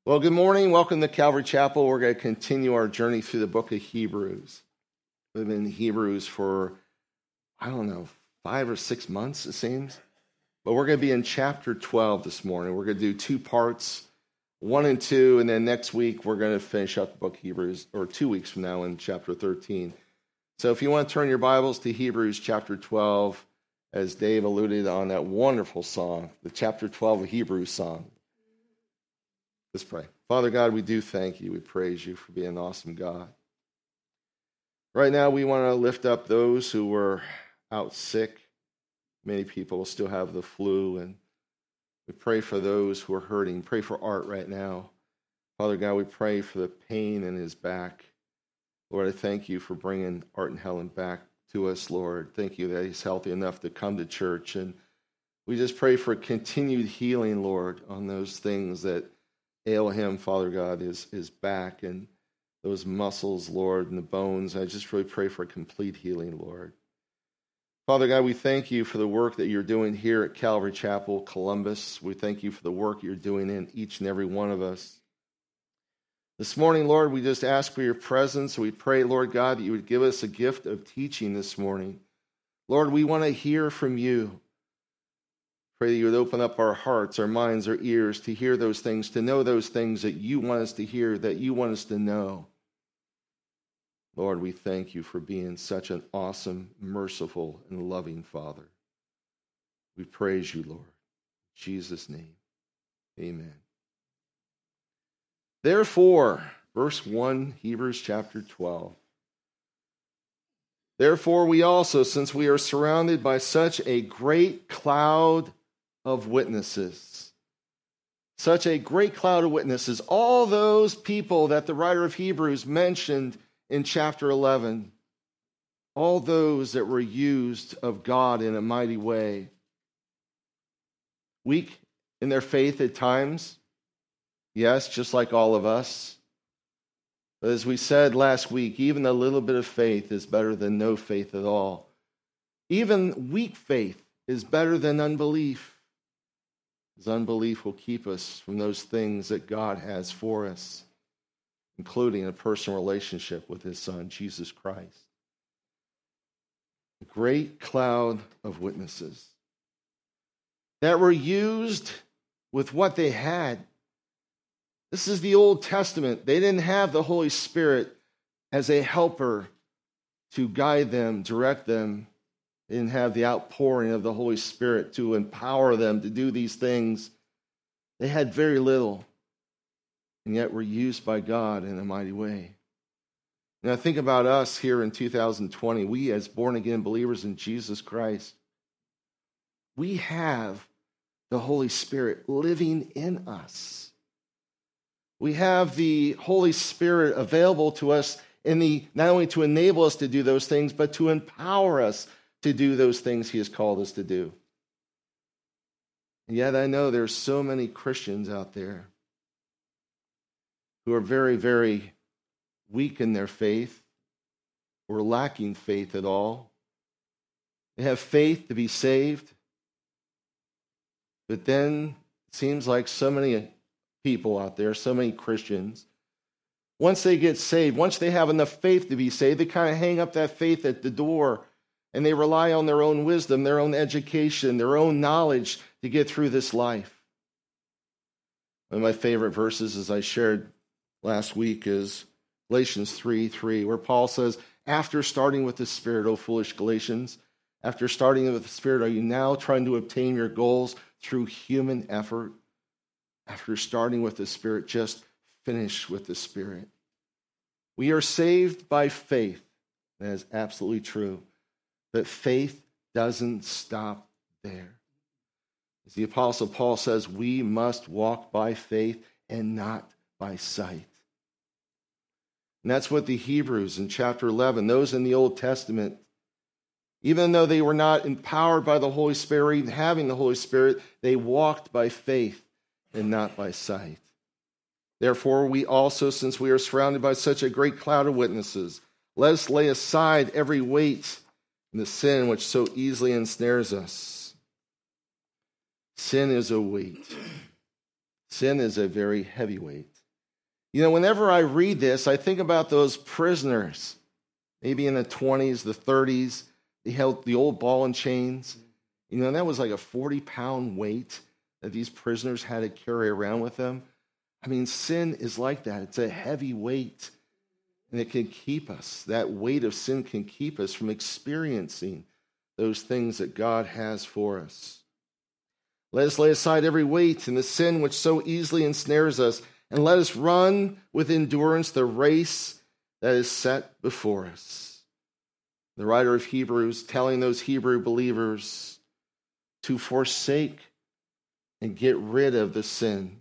Well, good morning. Welcome to Calvary Chapel. We're going to continue our journey through the book of Hebrews. We've been in Hebrews for, 5 or 6 months, it seems. But we're going to be in chapter 12 this morning. We're going to do 2 parts, 1 and 2, and then next week we're going to finish up the book of Hebrews, or 2 weeks from now in chapter 13. So if you want to turn your Bibles to Hebrews chapter 12, as Dave alluded on that wonderful song, the chapter 12 of Hebrews song. Let's pray. Father God, we do thank you. We praise you for being an awesome God. Right now, we want to lift up those who were out sick. Many people still have the flu, and we pray for those who are hurting. Pray for Art right now. Father God, we pray for the pain in his back. Lord, I thank you for bringing Art and Helen back to us, Lord. Thank you that he's healthy enough to come to church. And we just pray for continued healing, Lord, on those things that ail him, Father God, his back and those muscles, Lord, and the bones. I just really pray for a complete healing, Lord. Father God, we thank you for the work that you're doing here at Calvary Chapel, Columbus. We thank you for the work you're doing in each and every one of us. This morning, Lord, we just ask for your presence. We pray, Lord God, that you would give us a gift of teaching this morning. Lord, we want to hear from you. Pray that you would open up our hearts, our minds, our ears to hear those things, to know those things that you want us to hear, that you want us to know. Lord, we thank you for being such an awesome, merciful, and loving Father. We praise you, Lord. In Jesus' name, amen. Therefore, verse 1, Hebrews chapter 12. Therefore, we also, since we are surrounded by such a great cloud of witnesses, such a great cloud of witnesses, all those people that the writer of Hebrews mentioned in chapter 11, all those that were used of God in a mighty way, weak in their faith at times, yes, just like all of us. But as we said last week, even a little bit of faith is better than no faith at all. Even weak faith is better than unbelief. Because unbelief will keep us from those things that God has for us, including a personal relationship with his Son, Jesus Christ. A great cloud of witnesses that were used with what they had. This is the Old Testament. They didn't have the Holy Spirit as a helper to guide them, direct them. They didn't have the outpouring of the Holy Spirit to empower them to do these things. They had very little, and yet were used by God in a mighty way. Now think about us here in 2020. We as born-again believers in Jesus Christ, we have the Holy Spirit living in us. We have the Holy Spirit available to us not only to enable us to do those things, but to empower us to do those things he has called us to do. And yet I know there's so many Christians out there who are very, very weak in their faith, or lacking faith at all. They have faith to be saved, but then it seems like so many people out there, so many Christians, once they get saved, once they have enough faith to be saved, they kind of hang up that faith at the door, and they rely on their own wisdom, their own education, their own knowledge to get through this life. One of my favorite verses, as I shared last week, is Galatians 3:3, where Paul says, after starting with the Spirit, O foolish Galatians, after starting with the Spirit, are you now trying to obtain your goals through human effort? After starting with the Spirit, just finish with the Spirit. We are saved by faith. That is absolutely true. But faith doesn't stop there. As the Apostle Paul says, we must walk by faith and not by sight. And that's what the Hebrews in chapter 11, those in the Old Testament, even though they were not empowered by the Holy Spirit, or even having the Holy Spirit, they walked by faith and not by sight. Therefore, we also, since we are surrounded by such a great cloud of witnesses, let us lay aside every weight and the sin which so easily ensnares us. Sin is a weight. Sin is a very heavy weight. You know, whenever I read this, I think about those prisoners, maybe in the 20s, the 30s. They held the old ball and chains. You know, that was like a 40-pound weight that these prisoners had to carry around with them. I mean, sin is like that. It's a heavy weight. And it can keep us, that weight of sin can keep us from experiencing those things that God has for us. Let us lay aside every weight and the sin which so easily ensnares us, and let us run with endurance the race that is set before us. The writer of Hebrews telling those Hebrew believers to forsake and get rid of the sin.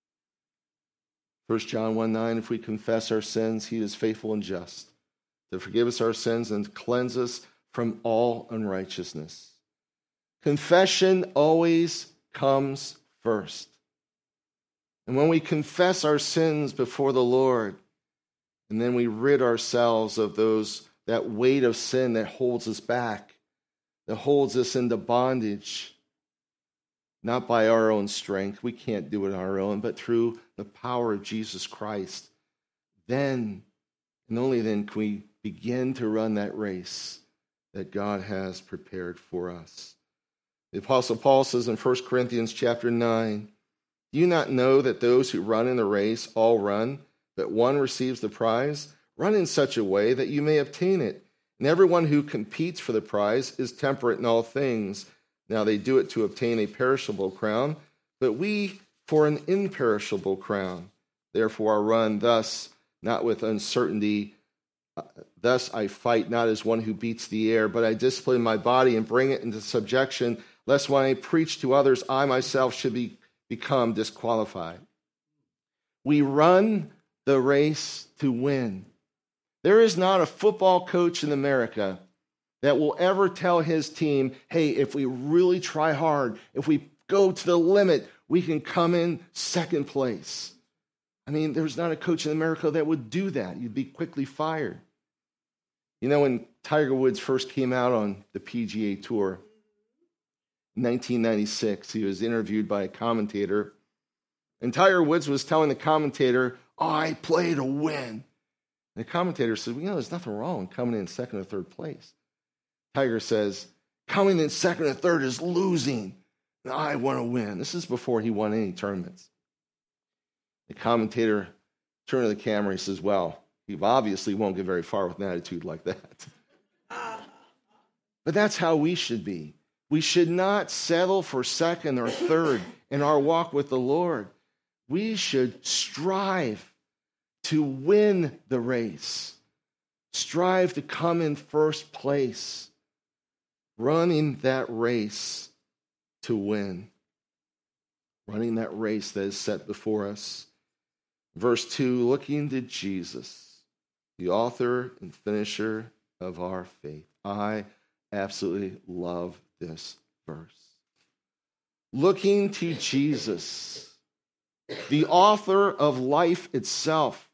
1 John 1:9, if we confess our sins, he is faithful and just to forgive us our sins and cleanse us from all unrighteousness. Confession always comes first. And when we confess our sins before the Lord, and then we rid ourselves of that weight of sin that holds us back, that holds us into bondage, not by our own strength, we can't do it on our own, but through the power of Jesus Christ, then, and only then, can we begin to run that race that God has prepared for us. The Apostle Paul says in 1 Corinthians chapter 9, do you not know that those who run in the race all run, but one receives the prize? Run in such a way that you may obtain it. And everyone who competes for the prize is temperate in all things. Now they do it to obtain a perishable crown, but we for an imperishable crown. Therefore I run thus, not with uncertainty. Thus I fight not as one who beats the air, but I discipline my body and bring it into subjection, lest when I preach to others, I myself should become disqualified. We run the race to win. There is not a football coach in America that will ever tell his team, hey, if we really try hard, if we go to the limit, we can come in second place. I mean, there's not a coach in America that would do that. You'd be quickly fired. You know, when Tiger Woods first came out on the PGA Tour in 1996, he was interviewed by a commentator, and Tiger Woods was telling the commentator, I play to win. And the commentator said, well, you know, there's nothing wrong coming in second or third place. Tiger says, coming in second or third is losing, and I want to win. This is before he won any tournaments. The commentator turned to the camera and says, well, he obviously won't get very far with an attitude like that. But that's how we should be. We should not settle for second or third in our walk with the Lord. We should strive to win the race. Strive to come in first place. Running that race to win. Running that race that is set before us. Verse 2, looking to Jesus, the author and finisher of our faith. I absolutely love this verse. Looking to Jesus, the author of life itself,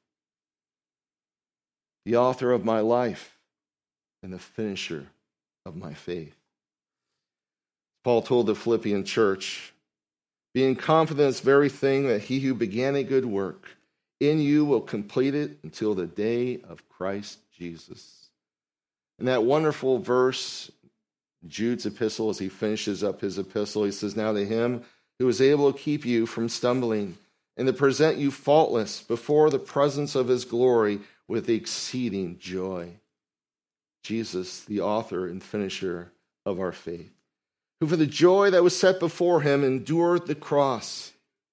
the author of my life, and the finisher of my faith. Paul told the Philippian church, being confident in this very thing, that he who began a good work in you will complete it until the day of Christ Jesus. And that wonderful verse, Jude's epistle, as he finishes up his epistle, he says, now to him who is able to keep you from stumbling and to present you faultless before the presence of his glory with exceeding joy. Jesus, the author and finisher of our faith, who for the joy that was set before him endured the cross.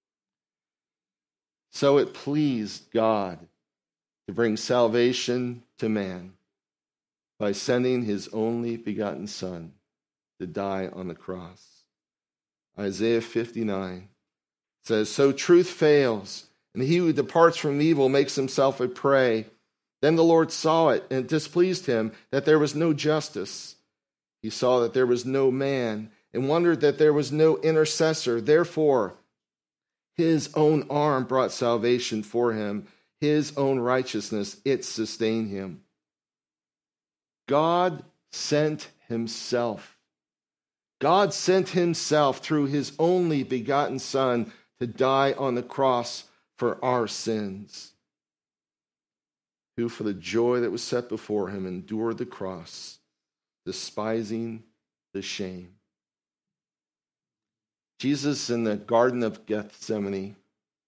So it pleased God to bring salvation to man by sending his only begotten Son to die on the cross. Isaiah 59 says, so truth fails, and he who departs from evil makes himself a prey. Then the Lord saw it, and it displeased him that there was no justice. He saw that there was no man, and wondered that there was no intercessor. Therefore, his own arm brought salvation for him. His own righteousness, it sustained him. God sent himself. God sent himself through his only begotten Son to die on the cross for our sins, who for the joy that was set before him endured the cross, despising the shame. Jesus in the Garden of Gethsemane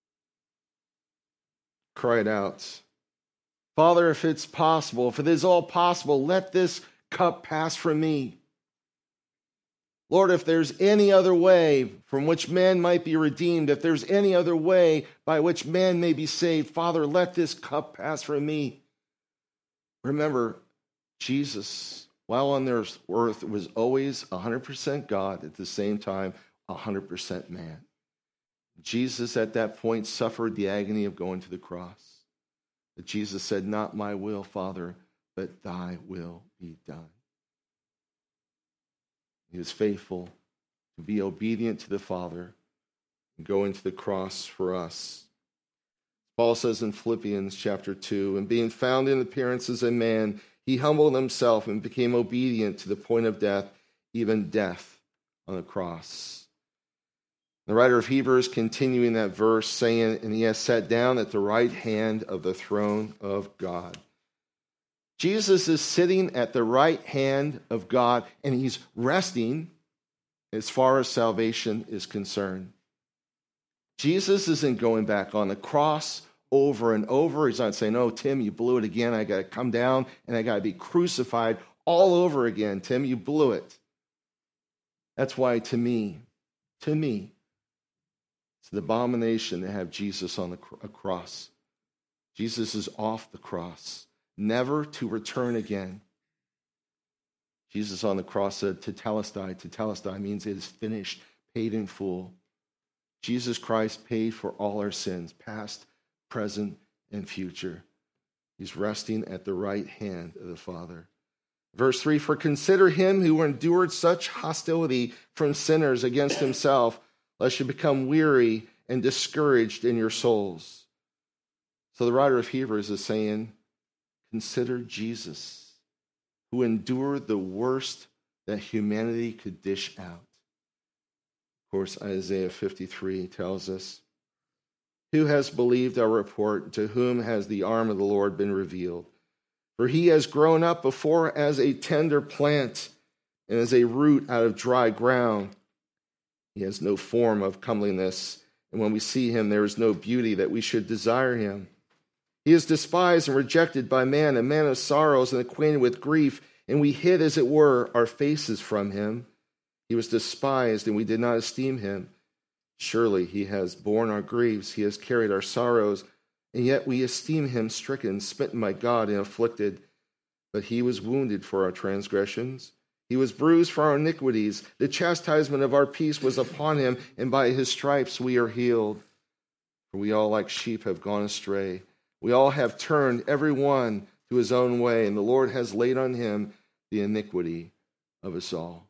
cried out, Father, if it's possible, if it is all possible, let this cup pass from me. Lord, if there's any other way from which man might be redeemed, if there's any other way by which man may be saved, Father, let this cup pass from me. Remember, Jesus, while on this earth, was always 100% God, at the same time, 100% man. Jesus at that point suffered the agony of going to the cross. But Jesus said, not my will, Father, but thy will be done. He was faithful to be obedient to the Father and go into the cross for us. Paul says in Philippians chapter 2, and being found in appearance as a man, he humbled himself and became obedient to the point of death, even death on the cross. The writer of Hebrews continuing that verse saying, and he has sat down at the right hand of the throne of God. Jesus is sitting at the right hand of God, and he's resting as far as salvation is concerned. Jesus isn't going back on the cross over and over. He's not saying, oh, Tim, you blew it again. I got to come down, and I got to be crucified all over again. Tim, you blew it. That's why to me, it's an abomination to have Jesus on a cross. Jesus is off the cross, never to return again. Jesus on the cross said, Tetelestai. Tetelestai means it is finished, paid in full. Jesus Christ paid for all our sins, past, present, and future. He's resting at the right hand of the Father. Verse 3, for consider him who endured such hostility from sinners against himself, lest you become weary and discouraged in your souls. So the writer of Hebrews is saying, consider Jesus, who endured the worst that humanity could dish out. Of course, Isaiah 53 tells us, who has believed our report? To whom has the arm of the Lord been revealed? For he has grown up before as a tender plant and as a root out of dry ground. He has no form of comeliness, and when we see him, there is no beauty that we should desire him. He is despised and rejected by man, a man of sorrows and acquainted with grief, and we hid, as it were, our faces from him. He was despised, and we did not esteem him. Surely he has borne our griefs, he has carried our sorrows, and yet we esteem him stricken, smitten by God, and afflicted. But he was wounded for our transgressions. He was bruised for our iniquities. The chastisement of our peace was upon him, and by his stripes we are healed. For we all like sheep have gone astray. We all have turned every one to his own way, and the Lord has laid on him the iniquity of us all.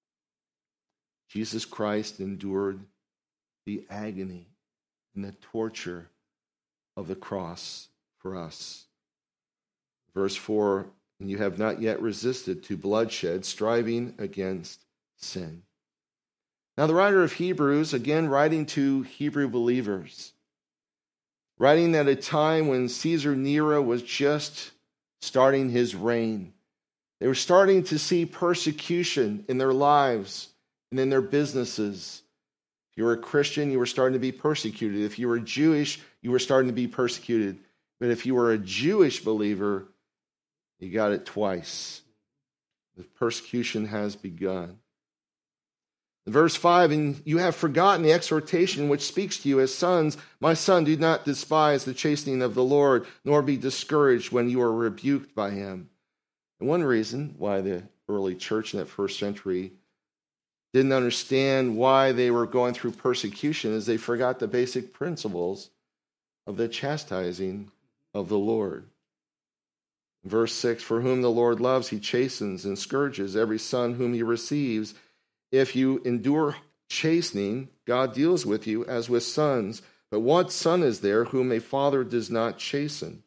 Jesus Christ endured the agony and the torture of the cross for us. Verse 4, and you have not yet resisted to bloodshed, striving against sin. Now the writer of Hebrews, again writing to Hebrew believers, writing at a time when Caesar Nero was just starting his reign. They were starting to see persecution in their lives and in their businesses. If you were a Christian, you were starting to be persecuted. If you were Jewish, you were starting to be persecuted. But if you were a Jewish believer, you got it twice. The persecution has begun. In verse 5, and you have forgotten the exhortation which speaks to you as sons. My son, do not despise the chastening of the Lord, nor be discouraged when you are rebuked by him. And one reason why the early church in that first century didn't understand why they were going through persecution is they forgot the basic principles of the chastising of the Lord. Verse 6, for whom the Lord loves, he chastens and scourges every son whom he receives. If you endure chastening, God deals with you as with sons. But what son is there whom a father does not chasten?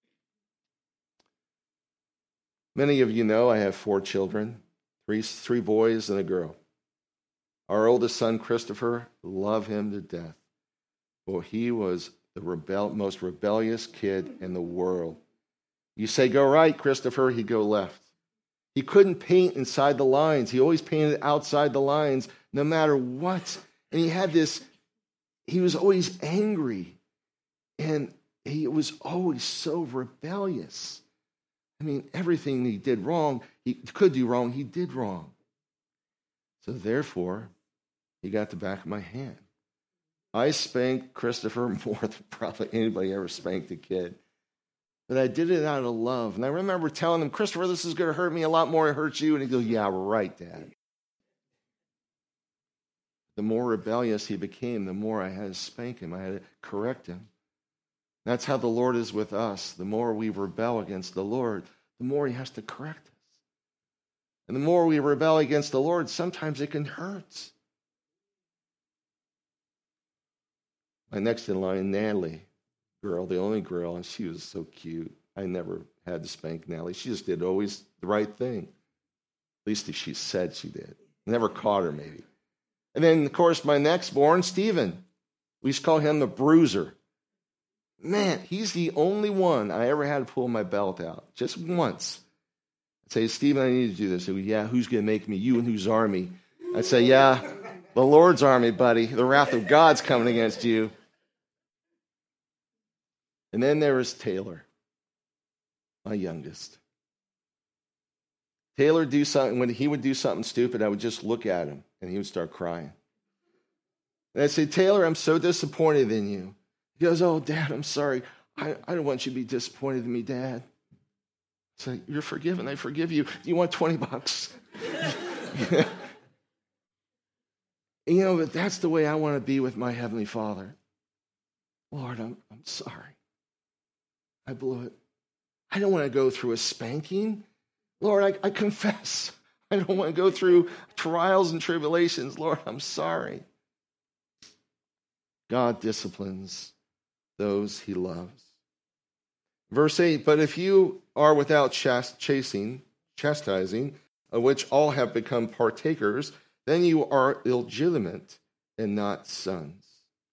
Many of you know I have 4 children, three boys and a girl. Our oldest son, Christopher, love him to death. Well, he was the most rebellious kid in the world. You say, go right, Christopher, he'd go left. He couldn't paint inside the lines. He always painted outside the lines, no matter what. And he was always angry. And he was always so rebellious. I mean, everything he did wrong, he could do wrong, he did wrong. So therefore, he got the back of my hand. I spanked Christopher more than probably anybody ever spanked a kid. But I did it out of love. And I remember telling him, Christopher, this is going to hurt me a lot more than it hurts you. And he'd go, yeah, right, Dad. The more rebellious he became, the more I had to spank him. I had to correct him. That's how the Lord is with us. The more we rebel against the Lord, the more he has to correct us. And the more we rebel against the Lord, sometimes it can hurt. My next in line, Natalie, girl, the only girl, and she was so cute. I never had to spank Natalie. She just did always the right thing. At least she said she did. Never caught her, maybe. And then, of course, my next born, Stephen. We used to call him the bruiser. Man, he's the only one I ever had to pull my belt out, just once. I'd say, Stephen, I need to do this. He'd go, yeah, who's going to make me? You and whose army? I'd say, yeah, the Lord's army, buddy. The wrath of God's coming against you. And then there was Taylor, my youngest. Taylor do something, when he would do something stupid, I would just look at him and he would start crying. And I'd say, Taylor, I'm so disappointed in you. He goes, oh, Dad, I'm sorry. I don't want you to be disappointed in me, Dad. It's like, you're forgiven. I forgive you. Do you want $20? You know, but that's the way I want to be with my Heavenly Father. Lord, I'm sorry. I blew it. I don't want to go through a spanking. Lord, I confess. I don't want to go through trials and tribulations. Lord, I'm sorry. God disciplines those he loves. Verse 8, but if you are without chastising, of which all have become partakers, then you are illegitimate and not sons.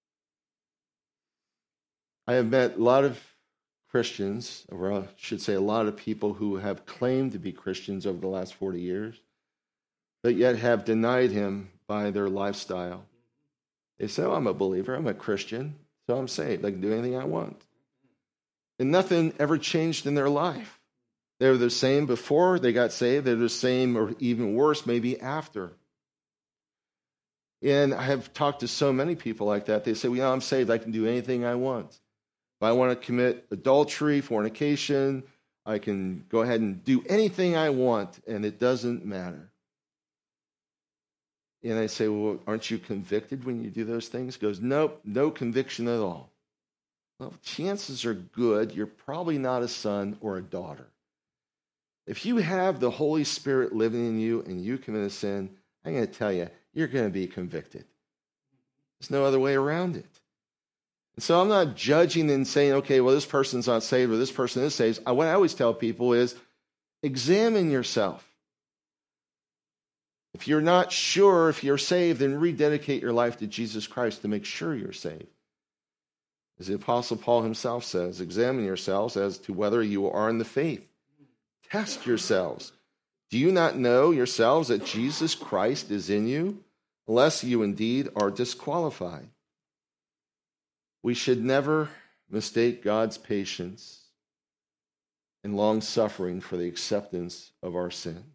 I have met a lot of Christians, or I should say a lot of people who have claimed to be Christians over the last 40 years, but yet have denied him by their lifestyle. They say, oh, I'm a believer, I'm a Christian, so I'm saved. I can do anything I want. And nothing ever changed in their life. They were the same before they got saved. They're the same or even worse maybe after. And I have talked to so many people like that. They say, well, I'm saved. I can do anything I want. If I want to commit adultery, fornication, I can go ahead and do anything I want, and it doesn't matter. And I say, well, aren't you convicted when you do those things? He goes, nope, no conviction at all. Well, chances are good you're probably not a son or a daughter. If you have the Holy Spirit living in you and you commit a sin, I'm going to tell you, you're going to be convicted. There's no other way around it. And so I'm not judging and saying, okay, well, this person's not saved or this person is saved. What I always tell people is examine yourself. If you're not sure if you're saved, then rededicate your life to Jesus Christ to make sure you're saved. As the Apostle Paul himself says, examine yourselves as to whether you are in the faith. Test yourselves. Do you not know yourselves that Jesus Christ is in you, unless you indeed are disqualified? We should never mistake God's patience and long-suffering for the acceptance of our sins.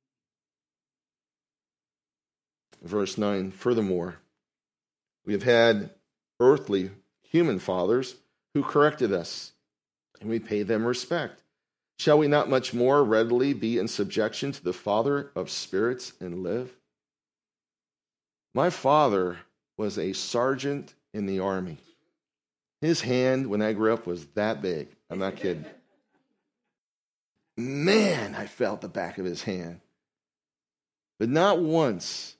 Verse 9, furthermore, we have had earthly human fathers who corrected us, and we pay them respect. Shall we not much more readily be in subjection to the Father of spirits and live? My father was a sergeant in the army. His hand, when I grew up, was that big. I'm not kidding. Man, I felt the back of his hand. But not once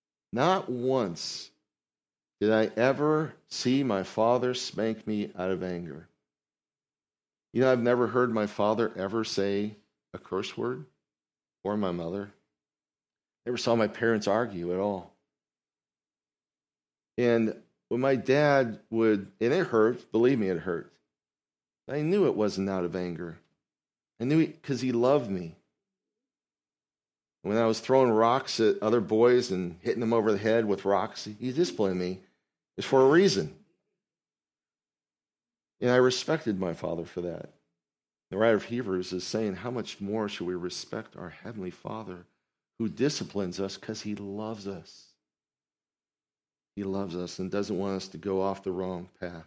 did I ever see my father spank me out of anger. You know, I've never heard my father ever say a curse word, or my mother. Never saw my parents argue at all. And when my dad would, and it hurt, believe me, it hurt. I knew it wasn't out of anger. I knew because he loved me. When I was throwing rocks at other boys and hitting them over the head with rocks, he disciplined me. It's for a reason. And I respected my father for that. The writer of Hebrews is saying, how much more should we respect our Heavenly Father who disciplines us because he loves us. He loves us and doesn't want us to go off the wrong path.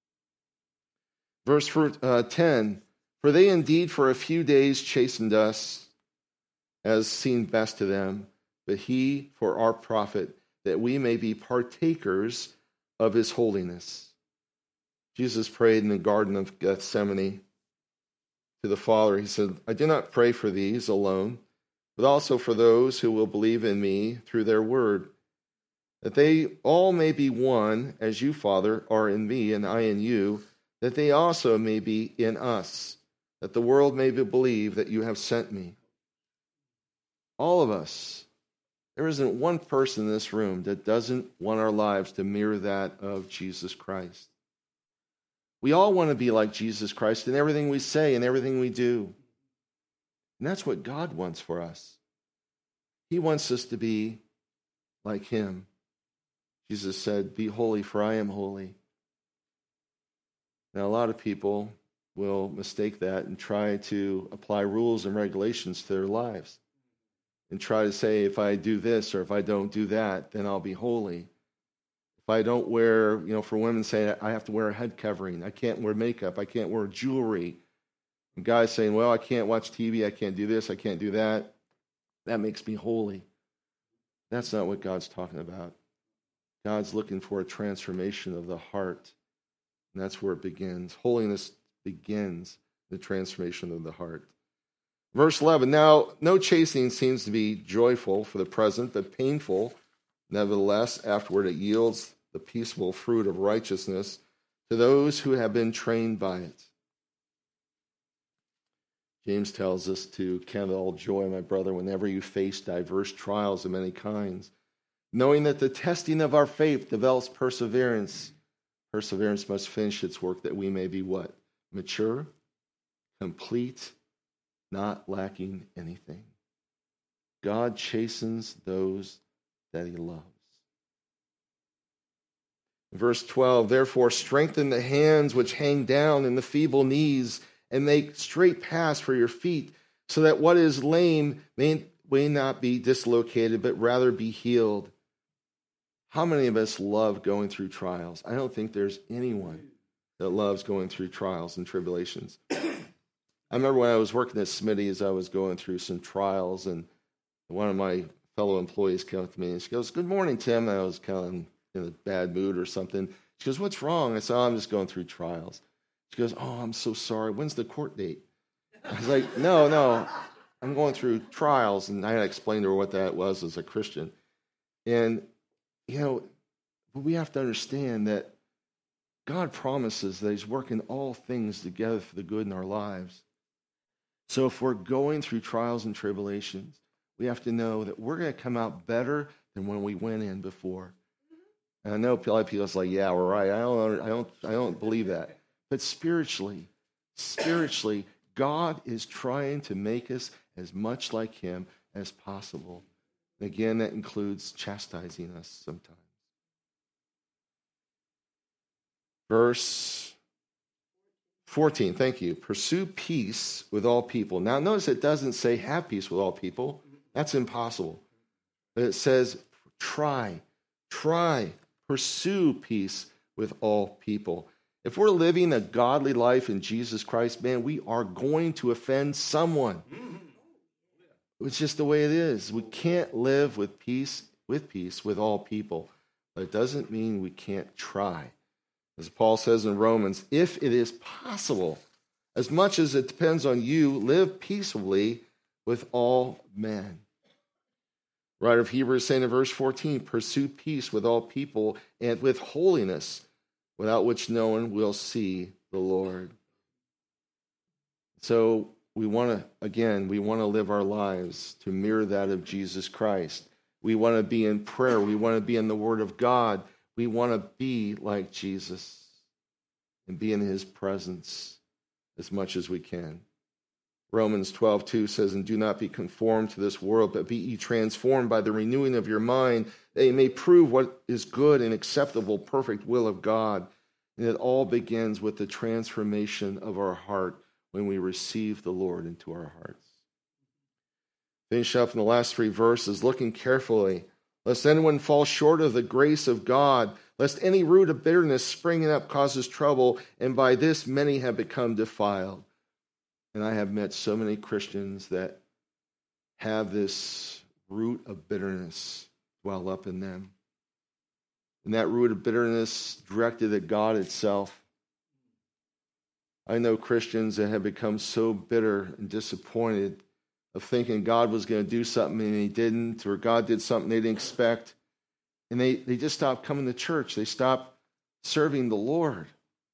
Verse 10, for they indeed for a few days chastened us as seemed best to them, but he for our profit, that we may be partakers of his holiness. Jesus prayed in the Garden of Gethsemane to the Father. He said, I do not pray for these alone, but also for those who will believe in me through their word, that they all may be one, as you, Father, are in me and I in you, that they also may be in us, that the world may believe that you have sent me. All of us. There isn't one person in this room that doesn't want our lives to mirror that of Jesus Christ. We all want to be like Jesus Christ in everything we say and everything we do. And that's what God wants for us. He wants us to be like him. Jesus said, be holy, for I am holy. Now, a lot of people will mistake that and try to apply rules and regulations to their lives and try to say, if I do this or if I don't do that, then I'll be holy. If I don't wear, for women say, I have to wear a head covering. I can't wear makeup. I can't wear jewelry. And guys saying, well, I can't watch TV. I can't do this. I can't do that. That makes me holy. That's not what God's talking about. God's looking for a transformation of the heart. And that's where it begins. Holiness begins the transformation of the heart. Verse 11, now no chastening seems to be joyful for the present, but painful. Nevertheless, afterward it yields the peaceful fruit of righteousness to those who have been trained by it. James tells us to count it all joy, my brother, whenever you face diverse trials of many kinds, knowing that the testing of our faith develops perseverance. Perseverance must finish its work that we may be what? Mature, complete, not lacking anything. God chastens those that he loves. Verse 12, therefore strengthen the hands which hang down and the feeble knees, and make straight paths for your feet, so that what is lame may not be dislocated, but rather be healed. How many of us love going through trials? I don't think there's anyone that loves going through trials and tribulations. I remember when I was working at Smitty's, I was going through some trials, and one of my fellow employees came up to me, and she goes, good morning, Tim. And I was kind of in a bad mood or something. She goes, what's wrong? I said, I'm just going through trials. She goes, oh, I'm so sorry. When's the court date? I was like, no, I'm going through trials. And I had explained to her what that was as a Christian. And, we have to understand that God promises that he's working all things together for the good in our lives. So if we're going through trials and tribulations, we have to know that we're going to come out better than when we went in before. And I know a lot of people are like, yeah, we're right. I don't believe that. But spiritually, God is trying to make us as much like him as possible. And again, that includes chastising us sometimes. Verse 14, thank you. Pursue peace with all people. Now, notice it doesn't say have peace with all people. That's impossible. But it says try, pursue peace with all people. If we're living a godly life in Jesus Christ, man, we are going to offend someone. It's just the way it is. We can't live with peace with all people. But it doesn't mean we can't try. As Paul says in Romans, if it is possible, as much as it depends on you, live peaceably with all men. The writer of Hebrews saying in verse 14, pursue peace with all people and with holiness, without which no one will see the Lord. So we want to live our lives to mirror that of Jesus Christ. We want to be in prayer. We want to be in the Word of God. We want to be like Jesus and be in his presence as much as we can. Romans 12:2 says, and do not be conformed to this world, but be ye transformed by the renewing of your mind, that you may prove what is good and acceptable, perfect will of God. And it all begins with the transformation of our heart when we receive the Lord into our hearts. Finish up in the last 3 verses, looking carefully, lest anyone fall short of the grace of God, lest any root of bitterness springing up causes trouble, and by this many have become defiled. And I have met so many Christians that have this root of bitterness well up in them. And that root of bitterness directed at God itself. I know Christians that have become so bitter and disappointed of thinking God was going to do something and he didn't, or God did something they didn't expect. And they just stopped coming to church. They stopped serving the Lord.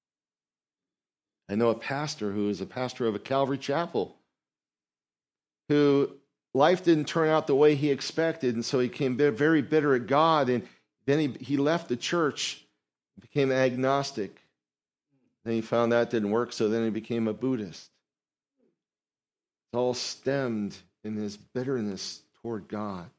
I know a pastor who is a pastor of a Calvary Chapel who life didn't turn out the way he expected, and so he became very bitter at God, and then he left the church, became agnostic. Then he found that didn't work, so then he became a Buddhist. It's all stemmed in his bitterness toward God.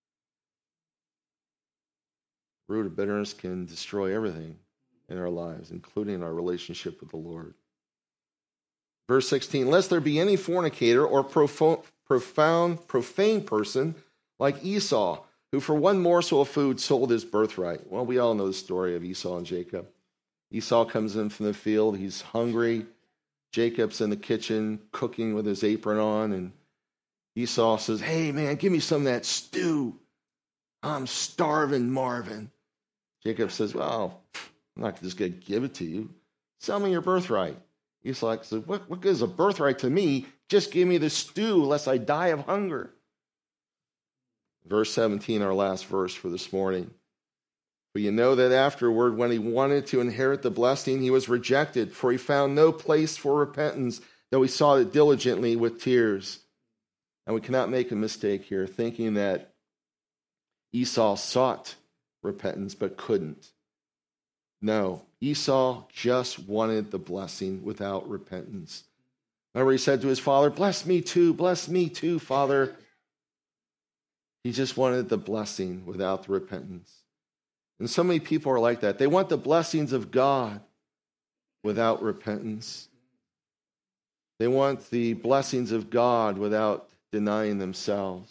The root of bitterness can destroy everything in our lives, including our relationship with the Lord. Verse 16, lest there be any fornicator or profane person like Esau, who for one morsel of food sold his birthright. Well, we all know the story of Esau and Jacob. Esau comes in from the field. He's hungry. Jacob's in the kitchen cooking with his apron on, and Esau says, hey, man, give me some of that stew. I'm starving, Marvin. Jacob says, well, I'm not just going to give it to you. Sell me your birthright. Esau says, what good is a birthright to me? Just give me the stew, lest I die of hunger. Verse 17, our last verse for this morning. But you know that afterward, when he wanted to inherit the blessing, he was rejected, for he found no place for repentance, though he sought it diligently with tears. And we cannot make a mistake here, thinking that Esau sought repentance but couldn't. No, Esau just wanted the blessing without repentance. Remember, he said to his father, bless me too, Father. He just wanted the blessing without the repentance. And so many people are like that. They want the blessings of God without repentance. They want the blessings of God without denying themselves.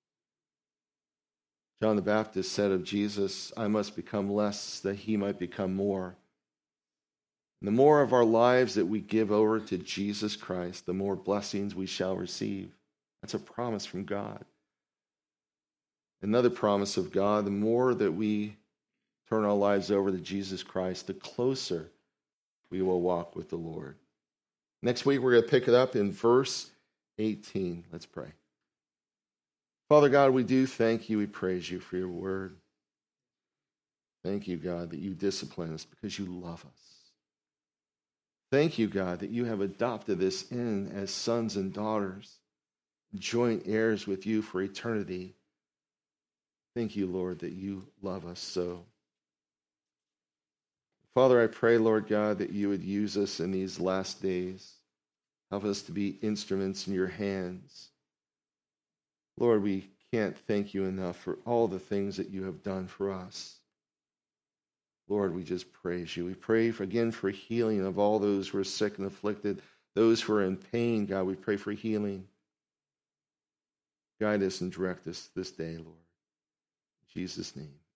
John the Baptist said of Jesus, I must become less that he might become more. And the more of our lives that we give over to Jesus Christ, the more blessings we shall receive. That's a promise from God. Another promise of God, the more that we turn our lives over to Jesus Christ, the closer we will walk with the Lord. Next week, we're going to pick it up in verse 18. Let's pray. Father God, we do thank you. We praise you for your word. Thank you, God, that you discipline us because you love us. Thank you, God, that you have adopted us in as sons and daughters, joint heirs with you for eternity. Thank you, Lord, that you love us so. Father, I pray, Lord God, that you would use us in these last days. Help us to be instruments in your hands. Lord, we can't thank you enough for all the things that you have done for us. Lord, we just praise you. We pray again for healing of all those who are sick and afflicted, those who are in pain. God, we pray for healing. Guide us and direct us this day, Lord. In Jesus' name.